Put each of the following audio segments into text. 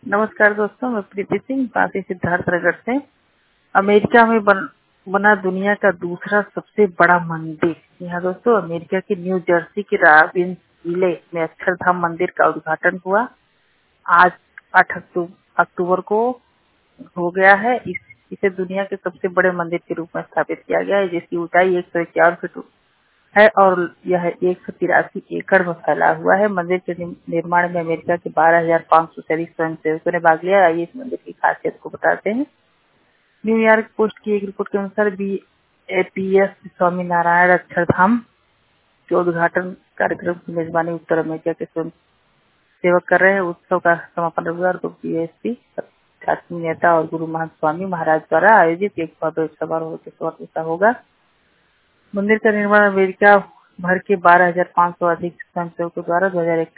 नमस्कार दोस्तों, मैं प्रीति सिंह काशी सिद्धार्थ नगर से। अमेरिका में बना दुनिया का दूसरा सबसे बड़ा मंदिर। यहाँ दोस्तों अमेरिका के न्यू जर्सी के रॉबिन्स जिले में अक्षरधाम मंदिर का उद्घाटन हुआ। आज 8 अक्टूबर को हो गया है। इसे दुनिया के सबसे बड़े मंदिर के रूप में स्थापित किया गया है, जिसकी ऊंचाई 151 फीट है और यह 183 एकड़ में फैला हुआ है। मंदिर के निर्माण में अमेरिका के 12,500 से अधिक स्वयंसेवकों ने भाग लिया। आइए इस मंदिर की खासियत को बताते हैं। न्यूयॉर्क पोस्ट की एक रिपोर्ट के अनुसार BAPS स्वामी नारायण अक्षरधाम के उद्घाटन कार्यक्रम की मेजबानी उत्तर अमेरिका के स्वयं सेवक कर रहे हैं। उत्सव का समापन रविवार को BSP आध्यात्मिक नेता और गुरु महंत स्वामी महाराज द्वारा आयोजित एक भव्य समारोह के साथ होगा। मंदिर का निर्माण अमेरिका भर के 12,500 अधिक स्वयंसेवकों द्वारा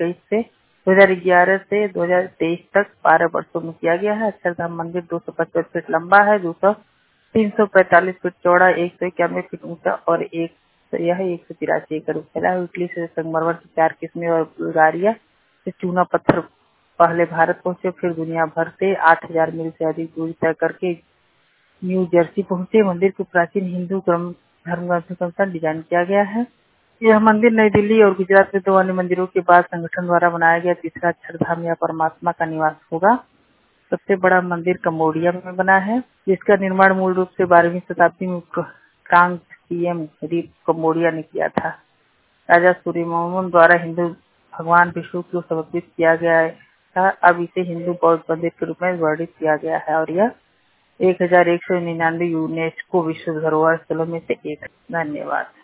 2011 से 2023 तक 12 वर्षों में किया गया है। अक्षरधाम मंदिर 255 फीट लंबा है, 345 फीट चौड़ा, 191 फीट ऊंचा और यह 183 एकड़ फैला है। इटली से संगमरमर की 4 किस्में और बुल्गारिया से चूना पत्थर पहले भारत पहुंचे, फिर दुनिया भर से 8,000 मील से अधिक दूरी तय करके न्यू जर्सी पहुंचे। मंदिर को प्राचीन हिंदू धर्म ग्रंथों के अनुसार डिजाइन किया गया है। यह मंदिर नई दिल्ली और गुजरात में 2 अन्य मंदिरों के बाद संगठन द्वारा बनाया गया तीसरा अक्षरधाम या परमात्मा का निवास होगा। सबसे बड़ा मंदिर कम्बोडिया में बना है, जिसका निर्माण मूल रूप से 12वीं शताब्दी में कांग सीएम रीप कम्बोडिया ने किया था। राजा सूर्यमोहन द्वारा हिंदू भगवान विष्णु को समर्पित किया गया था। अब इसे हिंदू बौद्ध मंदिर के रूप में वर्णित किया गया है और यह 1199 यूनेस्को विश्व धरोहर स्थलों में से एक है। धन्यवाद।